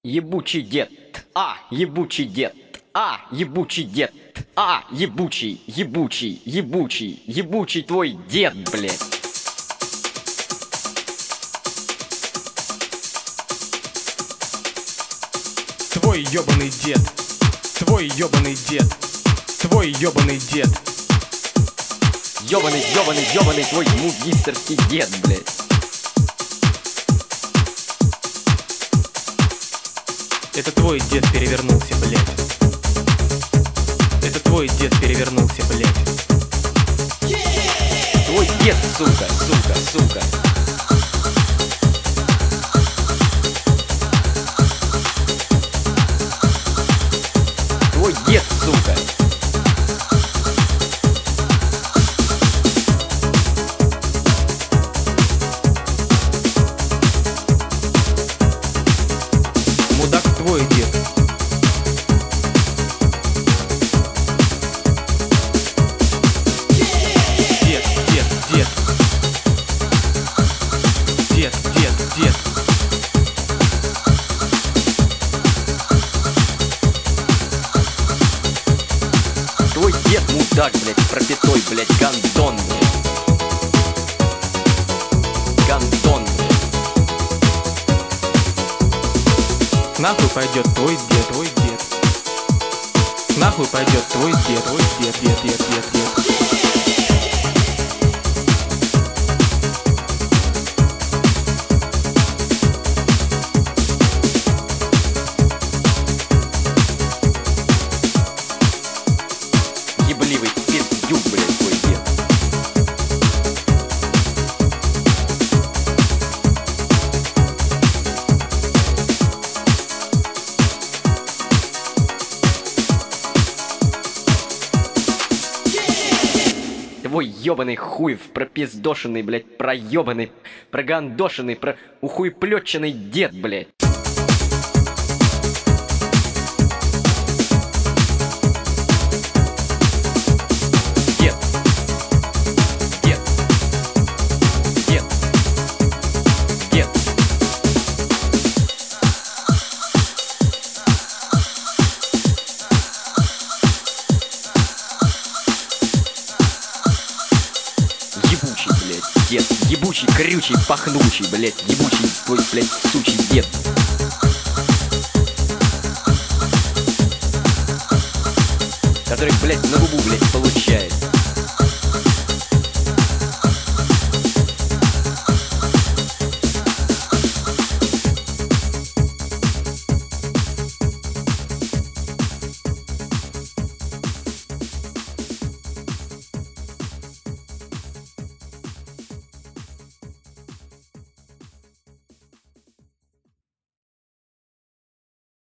Ебучий дед, ебучий дед, ебучий дед, ебучий, ебучий, ебучий, ебучий твой дед, блядь. Твой ёбаный дед, твой ёбаный дед, твой ёбаный дед. Ёбаный, ёбаный, ёбаный твой мугистерский дед, блядь. Это твой дед перевернулся, блядь. Это твой дед перевернулся, блядь. Твой дед, сука, сука, сука. Твой дед, сука. Мудак твой дед. Дед, дед, дед. Дед, дед, дед. Твой дед мудак, блядь, пропятой, блядь, гандон, блядь. Гандон, блядь. Нахуй пойдет твой дед, твой дед. Нахуй пойдет твой дед, твой дед, дед, дед, дед, дед. Ебливый пиздюк, блядь, твой дед. Твой ёбаный хуй в пропиздошенный, блядь, проёбаный, прогандошенный, ухуеплётченный дед, блядь. Дед. Дед. Дед. Дед. Ебучий, блядь, дед. Ебучий, крючий, пахнучий, блядь. Ебучий твой, блядь, сучий дед. Который, блядь, на губу, блядь, получает.